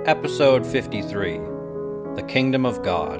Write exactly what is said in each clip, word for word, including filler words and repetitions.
Episode fifty-three, The Kingdom of God.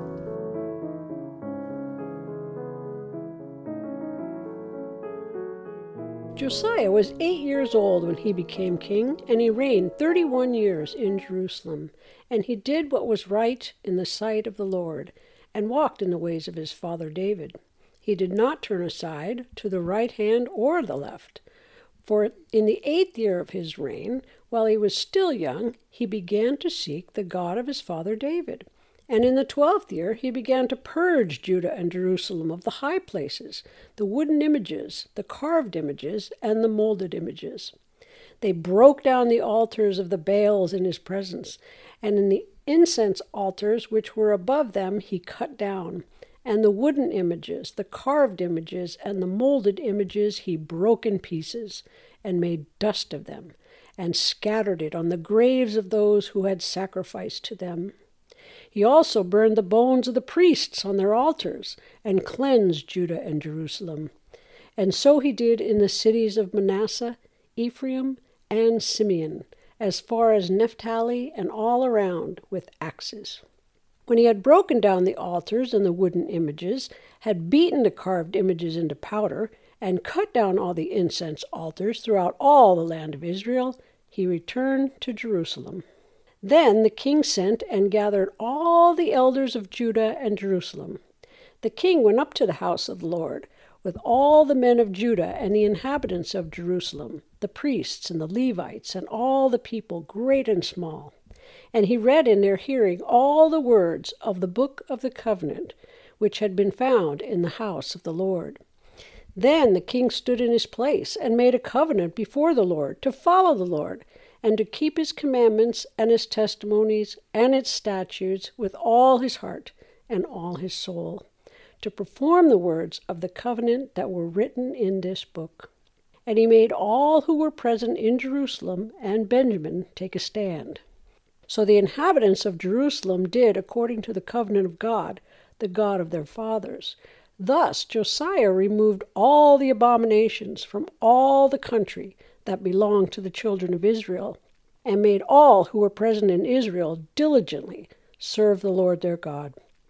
Josiah was eight years old when he became king, and he reigned thirty-one years in Jerusalem. And he did what was right in the sight of the Lord, and walked in the ways of his father David. He did not turn aside to the right hand or the left. For in the eighth year of his reign, while he was still young, he began to seek the God of his father David. And in the twelfth year he began to purge Judah and Jerusalem of the high places, the wooden images, the carved images, and the molded images. They broke down the altars of the Baals in his presence, and in the incense altars which were above them he cut down. And the wooden images, the carved images, and the molded images he broke in pieces, and made dust of them, and scattered it on the graves of those who had sacrificed to them. He also burned the bones of the priests on their altars, and cleansed Judah and Jerusalem. And so he did in the cities of Manasseh, Ephraim, and Simeon, as far as Naphtali, and all around, with axes. When he had broken down the altars and the wooden images, had beaten the carved images into powder, and cut down all the incense altars throughout all the land of Israel, he returned to Jerusalem. Then the king sent and gathered all the elders of Judah and Jerusalem. The king went up to the house of the Lord, with all the men of Judah and the inhabitants of Jerusalem, the priests and the Levites, and all the people, great and small. And he read in their hearing all the words of the book of the covenant, which had been found in the house of the Lord. Then the king stood in his place and made a covenant before the Lord to follow the Lord, and to keep his commandments and his testimonies and its statutes with all his heart and all his soul, to perform the words of the covenant that were written in this book. And he made all who were present in Jerusalem and Benjamin take a stand. So the inhabitants of Jerusalem did according to the covenant of God, the God of their fathers. Thus Josiah removed all the abominations from all the country that belonged to the children of Israel, and made all who were present in Israel diligently serve the Lord their God.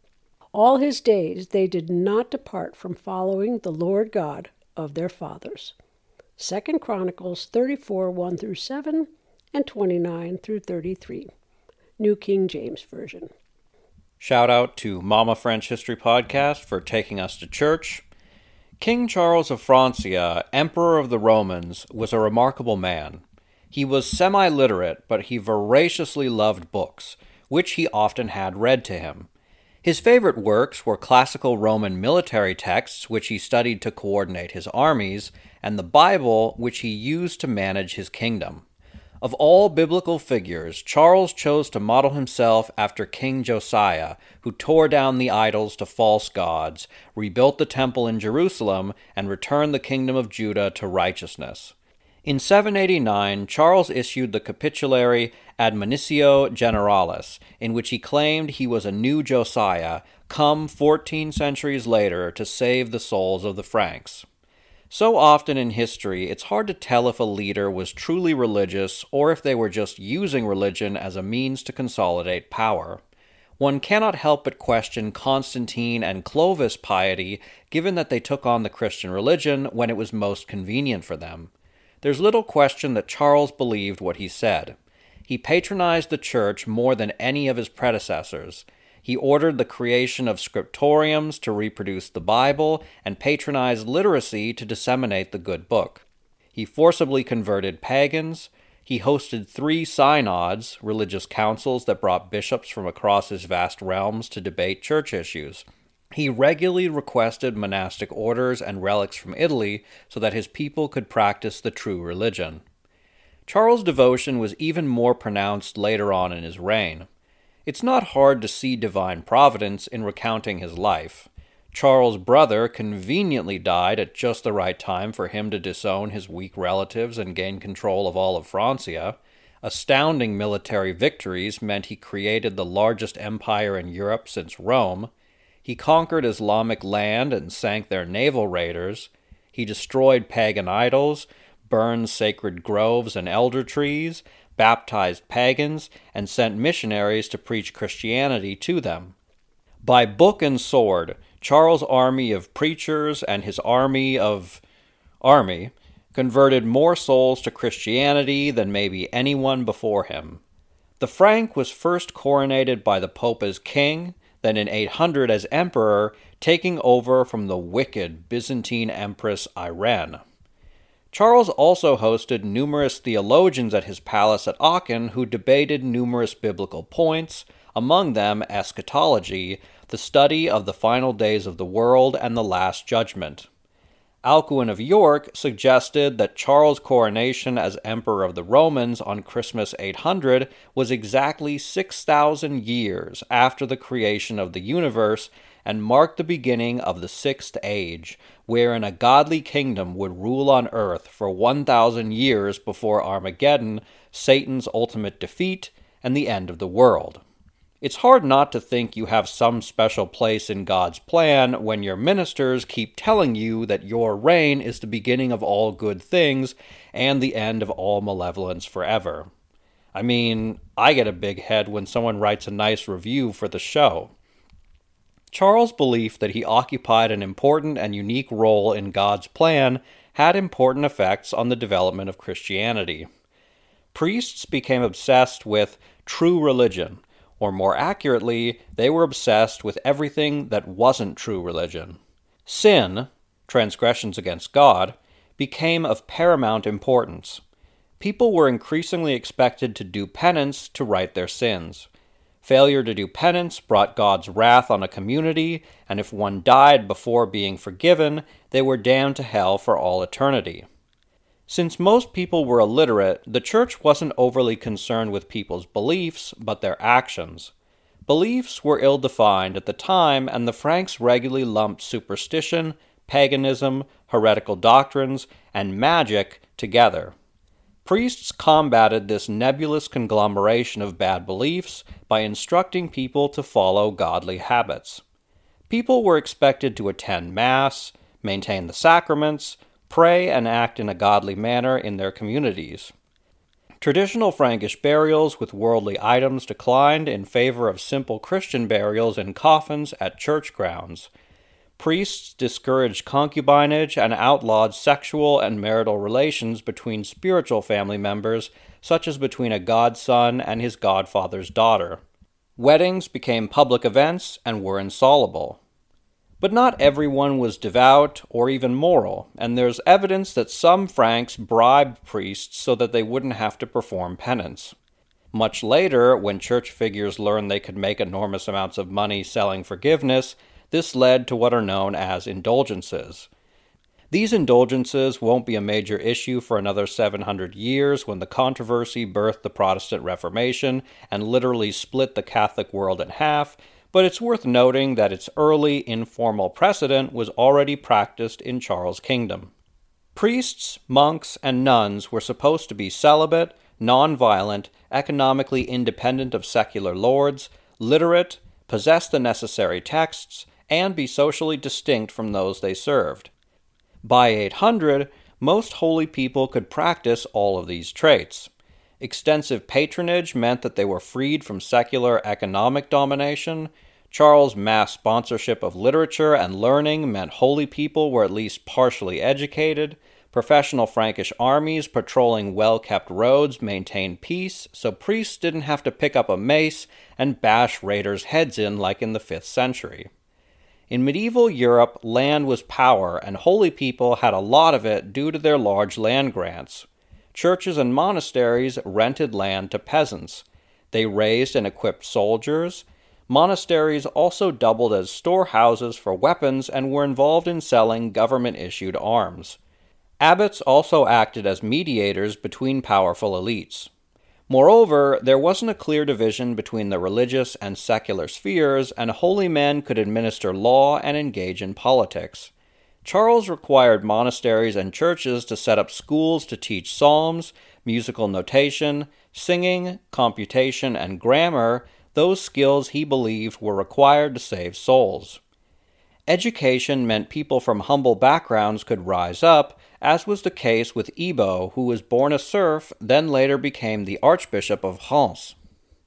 All his days they did not depart from following the Lord God of their fathers. Second Chronicles thirty-four, one through seven, and twenty-nine through thirty-three. New King James Version. Shout out to Mama French History Podcast for taking us to church. King Charles of Francia, Emperor of the Romans, was a remarkable man. He was semi-literate, but he voraciously loved books, which he often had read to him. His favorite works were classical Roman military texts, which he studied to coordinate his armies, and the Bible, which he used to manage his kingdom. Of all biblical figures, Charles chose to model himself after King Josiah, who tore down the idols to false gods, rebuilt the temple in Jerusalem, and returned the kingdom of Judah to righteousness. In seven eighty-nine, Charles issued the capitulary Admonitio Generalis, in which he claimed he was a new Josiah, come fourteen centuries later to save the souls of the Franks. So often in history, it's hard to tell if a leader was truly religious or if they were just using religion as a means to consolidate power. One cannot help but question Constantine and Clovis' piety, given that they took on the Christian religion when it was most convenient for them. There's little question that Charles believed what he said. He patronized the church more than any of his predecessors. He ordered the creation of scriptoriums to reproduce the Bible and patronized literacy to disseminate the good book. He forcibly converted pagans. He hosted three synods, religious councils that brought bishops from across his vast realms to debate church issues. He regularly requested monastic orders and relics from Italy so that his people could practice the true religion. Charles' devotion was even more pronounced later on in his reign. It's not hard to see divine providence in recounting his life. Charles' brother conveniently died at just the right time for him to disown his weak relatives and gain control of all of Francia. Astounding military victories meant he created the largest empire in Europe since Rome. He conquered Islamic land and sank their naval raiders. He destroyed pagan idols, burned sacred groves and elder trees, baptized pagans, and sent missionaries to preach Christianity to them. By book and sword, Charles' army of preachers and his army of army converted more souls to Christianity than maybe anyone before him. The Frank was first coronated by the Pope as king, then in eight hundred as emperor, taking over from the wicked Byzantine Empress Irene. Charles also hosted numerous theologians at his palace at Aachen who debated numerous biblical points, among them eschatology, the study of the final days of the world and the Last Judgment. Alcuin of York suggested that Charles' coronation as Emperor of the Romans on Christmas eight hundred was exactly six thousand years after the creation of the universe and marked the beginning of the Sixth Age, wherein a godly kingdom would rule on earth for one thousand years before Armageddon, Satan's ultimate defeat, and the end of the world. It's hard not to think you have some special place in God's plan when your ministers keep telling you that your reign is the beginning of all good things and the end of all malevolence forever. I mean, I get a big head when someone writes a nice review for the show. Charles' belief that he occupied an important and unique role in God's plan had important effects on the development of Christianity. Priests became obsessed with true religion, or more accurately, they were obsessed with everything that wasn't true religion. Sin, transgressions against God, became of paramount importance. People were increasingly expected to do penance to right their sins. Failure to do penance brought God's wrath on a community, and if one died before being forgiven, they were damned to hell for all eternity. Since most people were illiterate, the church wasn't overly concerned with people's beliefs, but their actions. Beliefs were ill-defined at the time, and the Franks regularly lumped superstition, paganism, heretical doctrines, and magic together. Priests combated this nebulous conglomeration of bad beliefs by instructing people to follow godly habits. People were expected to attend Mass, maintain the sacraments, pray and act in a godly manner in their communities. Traditional Frankish burials with worldly items declined in favor of simple Christian burials in coffins at church grounds. Priests discouraged concubinage and outlawed sexual and marital relations between spiritual family members, such as between a godson and his godfather's daughter. Weddings became public events and were insoluble. But not everyone was devout or even moral, and there's evidence that some Franks bribed priests so that they wouldn't have to perform penance. Much later, when church figures learned they could make enormous amounts of money selling forgiveness, this led to what are known as indulgences. These indulgences won't be a major issue for another seven hundred years when the controversy birthed the Protestant Reformation and literally split the Catholic world in half, but it's worth noting that its early informal precedent was already practiced in Charles' kingdom. Priests, monks, and nuns were supposed to be celibate, non-violent, economically independent of secular lords, literate, possess the necessary texts, and be socially distinct from those they served. By eight hundred, most holy people could practice all of these traits. Extensive patronage meant that they were freed from secular economic domination. Charles' mass sponsorship of literature and learning meant holy people were at least partially educated. Professional Frankish armies patrolling well-kept roads maintained peace, so priests didn't have to pick up a mace and bash raiders' heads in like in the fifth century. In medieval Europe, land was power, and holy people had a lot of it due to their large land grants. Churches and monasteries rented land to peasants. They raised and equipped soldiers. Monasteries also doubled as storehouses for weapons and were involved in selling government-issued arms. Abbots also acted as mediators between powerful elites. Moreover, there wasn't a clear division between the religious and secular spheres, and holy men could administer law and engage in politics. Charles required monasteries and churches to set up schools to teach psalms, musical notation, singing, computation, and grammar, those skills he believed were required to save souls. Education meant people from humble backgrounds could rise up, as was the case with Ibo, who was born a serf, then later became the Archbishop of Reims.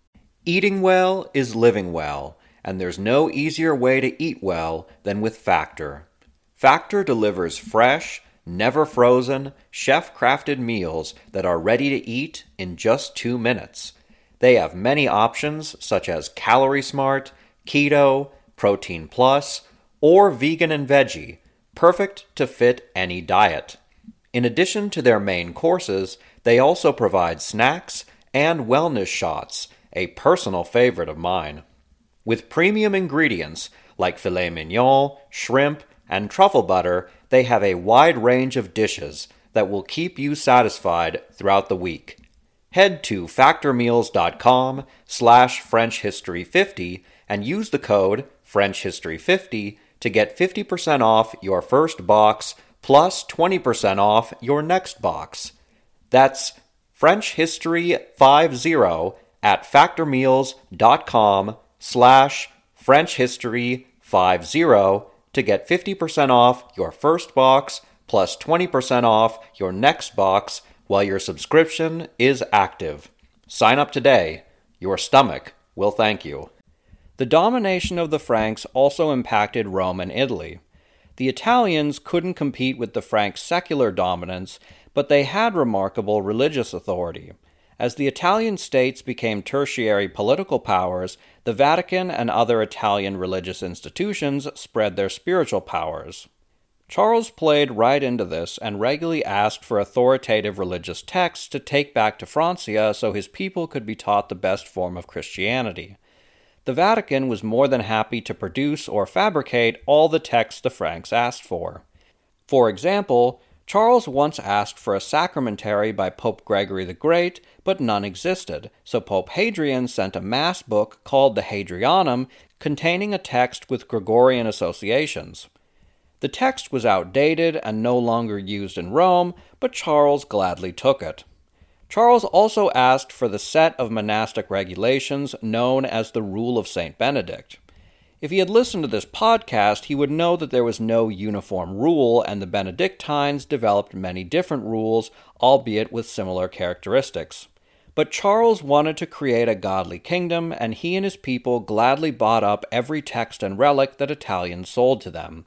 Eating well is living well, and there's no easier way to eat well than with Factor. Factor delivers fresh, never frozen, chef-crafted meals that are ready to eat in just two minutes. They have many options such as Calorie Smart, Keto, Protein Plus, or Vegan and Veggie, perfect to fit any diet. In addition to their main courses, they also provide snacks and wellness shots, a personal favorite of mine. With premium ingredients like filet mignon, shrimp, and truffle butter, they have a wide range of dishes that will keep you satisfied throughout the week. Head to factormeals.com slash FrenchHistory50 and use the code French History fifty to get fifty percent off your first box plus twenty percent off your next box. That's French History fifty at factormeals.com slash French History fifty to get fifty percent off your first box plus twenty percent off your next box while your subscription is active. Sign up today. Your stomach will thank you. The domination of the Franks also impacted Rome and Italy. The Italians couldn't compete with the Franks' secular dominance, but they had remarkable religious authority. As the Italian states became tertiary political powers, the Vatican and other Italian religious institutions spread their spiritual powers. Charles played right into this and regularly asked for authoritative religious texts to take back to Francia so his people could be taught the best form of Christianity. The Vatican was more than happy to produce or fabricate all the texts the Franks asked for. For example, Charles once asked for a sacramentary by Pope Gregory the Great, but none existed, so Pope Hadrian sent a mass book called the Hadrianum containing a text with Gregorian associations. The text was outdated and no longer used in Rome, but Charles gladly took it. Charles also asked for the set of monastic regulations known as the Rule of Saint Benedict. If he had listened to this podcast, he would know that there was no uniform rule, and the Benedictines developed many different rules, albeit with similar characteristics. But Charles wanted to create a godly kingdom, and he and his people gladly bought up every text and relic that Italians sold to them.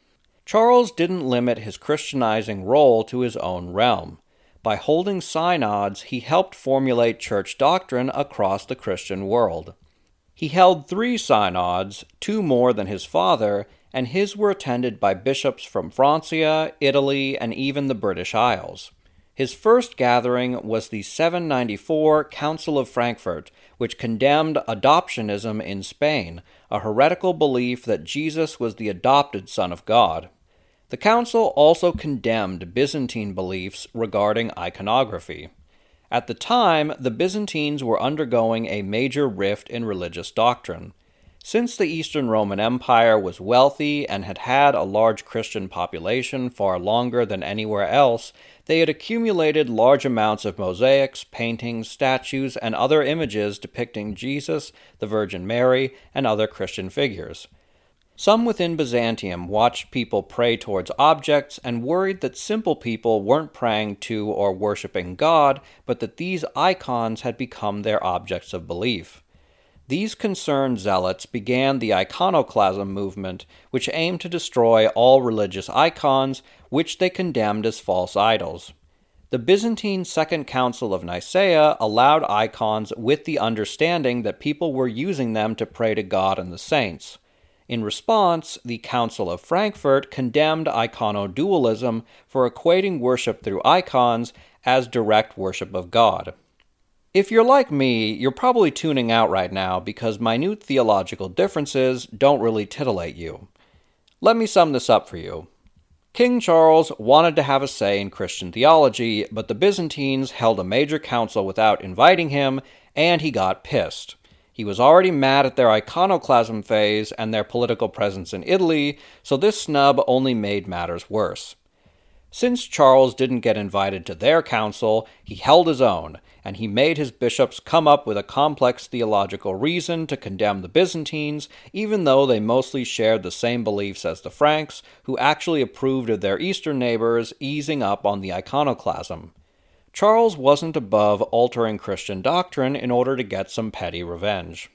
Charles didn't limit his Christianizing role to his own realm. By holding synods, he helped formulate church doctrine across the Christian world. He held three synods, two more than his father, and his were attended by bishops from Francia, Italy, and even the British Isles. His first gathering was the seven ninety-four Council of Frankfurt, which condemned adoptionism in Spain, a heretical belief that Jesus was the adopted Son of God. The council also condemned Byzantine beliefs regarding iconography. At the time, the Byzantines were undergoing a major rift in religious doctrine. Since the Eastern Roman Empire was wealthy and had had a large Christian population far longer than anywhere else, they had accumulated large amounts of mosaics, paintings, statues, and other images depicting Jesus, the Virgin Mary, and other Christian figures. Some within Byzantium watched people pray towards objects and worried that simple people weren't praying to or worshiping God, but that these icons had become their objects of belief. These concerned zealots began the iconoclasm movement, which aimed to destroy all religious icons, which they condemned as false idols. The Byzantine Second Council of Nicaea allowed icons with the understanding that people were using them to pray to God and the saints. In response, the Council of Frankfurt condemned iconodualism for equating worship through icons as direct worship of God. If you're like me, you're probably tuning out right now because minute theological differences don't really titillate you. Let me sum this up for you. King Charles wanted to have a say in Christian theology, but the Byzantines held a major council without inviting him, and he got pissed. He was already mad at their iconoclasm phase and their political presence in Italy, so this snub only made matters worse. Since Charles didn't get invited to their council, he held his own, and he made his bishops come up with a complex theological reason to condemn the Byzantines, even though they mostly shared the same beliefs as the Franks, who actually approved of their eastern neighbors easing up on the iconoclasm. Charles wasn't above altering Christian doctrine in order to get some petty revenge.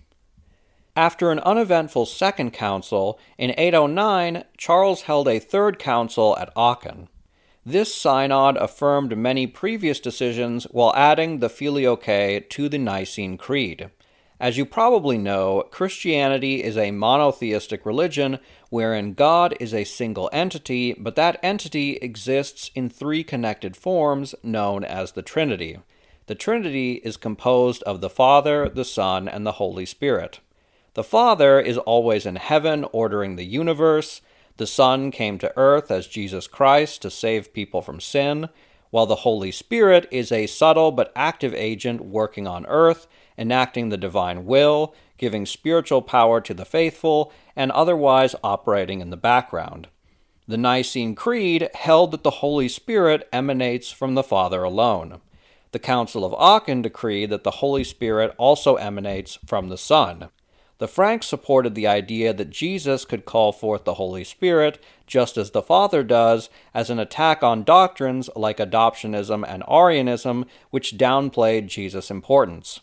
After an uneventful second council, in eight oh nine, Charles held a third council at Aachen. This synod affirmed many previous decisions while adding the Filioque to the Nicene Creed. As you probably know, Christianity is a monotheistic religion wherein God is a single entity, but that entity exists in three connected forms known as the Trinity. The Trinity is composed of the Father, the Son, and the Holy Spirit. The Father is always in heaven ordering the universe. The Son came to earth as Jesus Christ to save people from sin, while the Holy Spirit is a subtle but active agent working on earth, enacting the divine will, giving spiritual power to the faithful, and otherwise operating in the background. The Nicene Creed held that the Holy Spirit emanates from the Father alone. The Council of Aachen decreed that the Holy Spirit also emanates from the Son. The Franks supported the idea that Jesus could call forth the Holy Spirit, just as the Father does, as an attack on doctrines like adoptionism and Arianism, which downplayed Jesus' importance.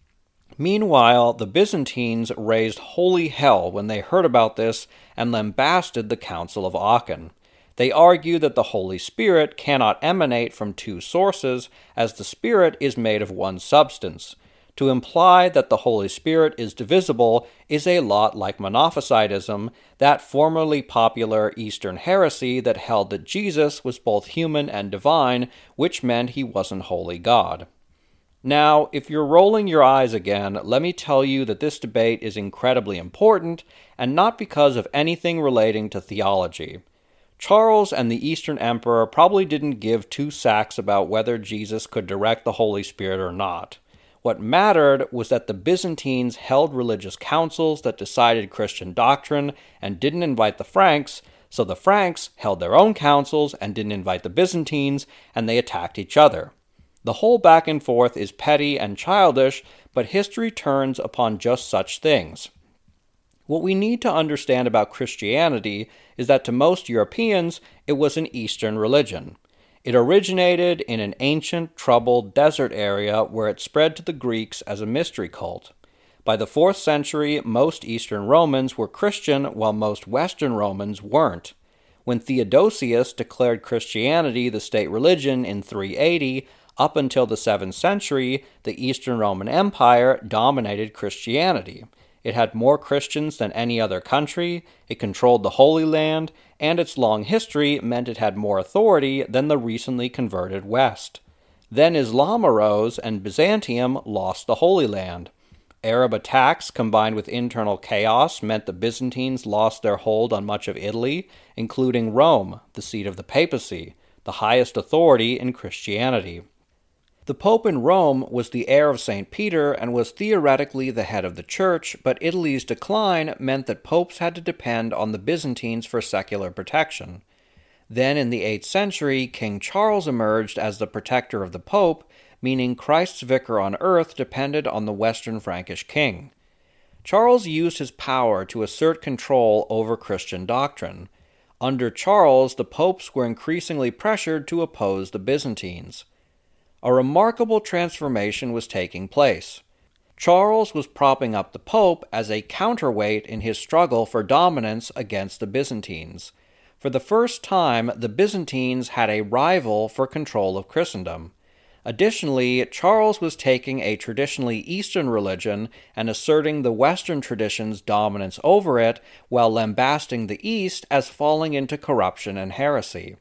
Meanwhile, the Byzantines raised holy hell when they heard about this and lambasted the Council of Aachen. They argue that the Holy Spirit cannot emanate from two sources, as the Spirit is made of one substance. To imply that the Holy Spirit is divisible is a lot like Monophysitism, that formerly popular Eastern heresy that held that Jesus was both human and divine, which meant he wasn't wholly God. Now, if you're rolling your eyes again, let me tell you that this debate is incredibly important, and not because of anything relating to theology. Charles and the Eastern Emperor probably didn't give two sacks about whether Jesus could direct the Holy Spirit or not. What mattered was that the Byzantines held religious councils that decided Christian doctrine and didn't invite the Franks, so the Franks held their own councils and didn't invite the Byzantines, and they attacked each other. The whole back and forth is petty and childish, but history turns upon just such things. What we need to understand about Christianity is that to most Europeans, it was an Eastern religion. It originated in an ancient, troubled desert area where it spread to the Greeks as a mystery cult. By the fourth century, most Eastern Romans were Christian, while most Western Romans weren't. When Theodosius declared Christianity the state religion in three eighty, up until the seventh century, the Eastern Roman Empire dominated Christianity. It had more Christians than any other country, it controlled the Holy Land, and its long history meant it had more authority than the recently converted West. Then Islam arose, and Byzantium lost the Holy Land. Arab attacks combined with internal chaos meant the Byzantines lost their hold on much of Italy, including Rome, the seat of the papacy, the highest authority in Christianity. The Pope in Rome was the heir of Saint Peter and was theoretically the head of the Church, but Italy's decline meant that popes had to depend on the Byzantines for secular protection. Then in the eighth century, King Charles emerged as the protector of the Pope, meaning Christ's vicar on earth depended on the Western Frankish king. Charles used his power to assert control over Christian doctrine. Under Charles, the popes were increasingly pressured to oppose the Byzantines. A remarkable transformation was taking place. Charles was propping up the Pope as a counterweight in his struggle for dominance against the Byzantines. For the first time, the Byzantines had a rival for control of Christendom. Additionally, Charles was taking a traditionally Eastern religion and asserting the Western tradition's dominance over it, while lambasting the East as falling into corruption and heresy.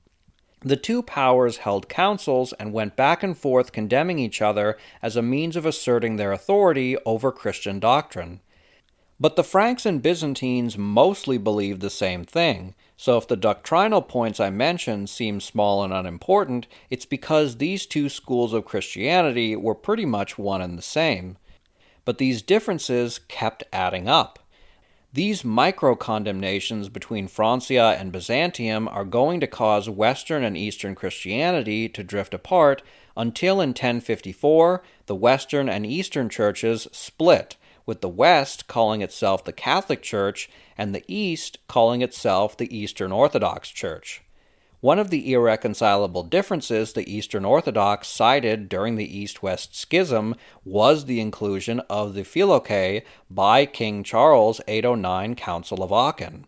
The two powers held councils and went back and forth condemning each other as a means of asserting their authority over Christian doctrine. But the Franks and Byzantines mostly believed the same thing, so if the doctrinal points I mentioned seem small and unimportant, it's because these two schools of Christianity were pretty much one and the same. But these differences kept adding up. These micro-condemnations between Francia and Byzantium are going to cause Western and Eastern Christianity to drift apart until in ten fifty-four the Western and Eastern churches split, with the West calling itself the Catholic Church and the East calling itself the Eastern Orthodox Church. One of the irreconcilable differences the Eastern Orthodox cited during the East-West Schism was the inclusion of the Filoque by King Charles' eight oh nine Council of Aachen.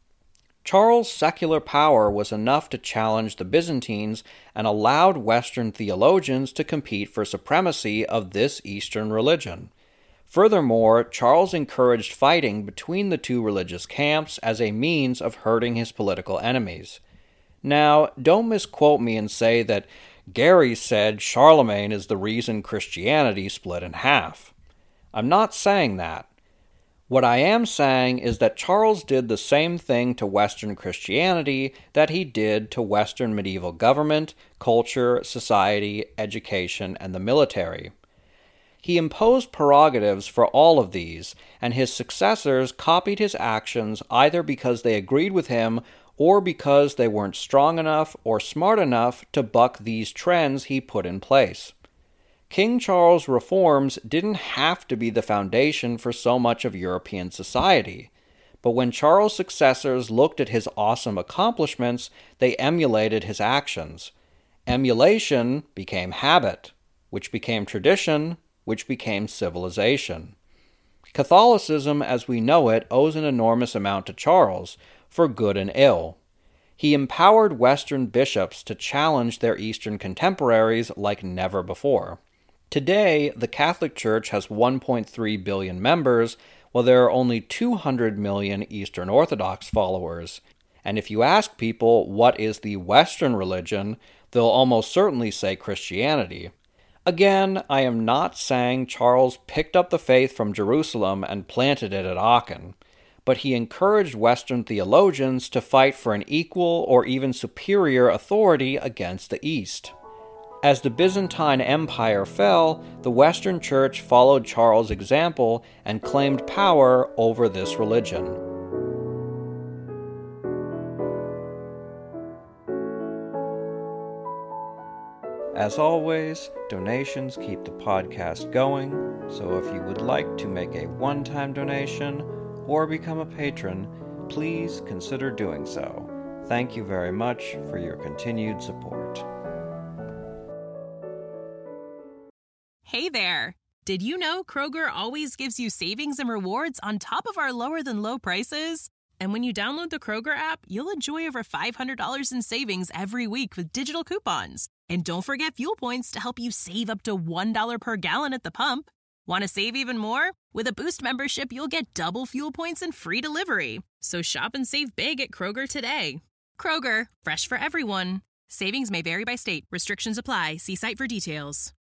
Charles' secular power was enough to challenge the Byzantines and allowed Western theologians to compete for supremacy of this Eastern religion. Furthermore, Charles encouraged fighting between the two religious camps as a means of hurting his political enemies. Now, don't misquote me and say that Gary said Charlemagne is the reason Christianity split in half. I'm not saying that. What I am saying is that Charles did the same thing to Western Christianity that he did to Western medieval government, culture, society, education, and the military. He imposed prerogatives for all of these, and his successors copied his actions either because they agreed with him or because they weren't strong enough or smart enough to buck these trends he put in place. King Charles' reforms didn't have to be the foundation for so much of European society, but when Charles' successors looked at his awesome accomplishments, they emulated his actions. Emulation became habit, which became tradition, which became civilization. Catholicism, as we know it, owes an enormous amount to Charles, for good and ill. He empowered Western bishops to challenge their Eastern contemporaries like never before. Today, the Catholic Church has one point three billion members, while there are only two hundred million Eastern Orthodox followers. And if you ask people what is the Western religion, they'll almost certainly say Christianity. Again, I am not saying Charles picked up the faith from Jerusalem and planted it at Aachen, but he encouraged Western theologians to fight for an equal or even superior authority against the East. As the Byzantine Empire fell, the Western Church followed Charles' example and claimed power over this religion. As always, donations keep the podcast going, so if you would like to make a one-time donation or become a patron, please consider doing so. Thank you very much for your continued support. Hey there! Did you know Kroger always gives you savings and rewards on top of our lower-than-low prices? And when you download the Kroger app, you'll enjoy over five hundred dollars in savings every week with digital coupons. And don't forget fuel points to help you save up to one dollar per gallon at the pump. Want to save even more? With a Boost membership, you'll get double fuel points and free delivery. So shop and save big at Kroger today. Kroger, fresh for everyone. Savings may vary by state. Restrictions apply. See site for details.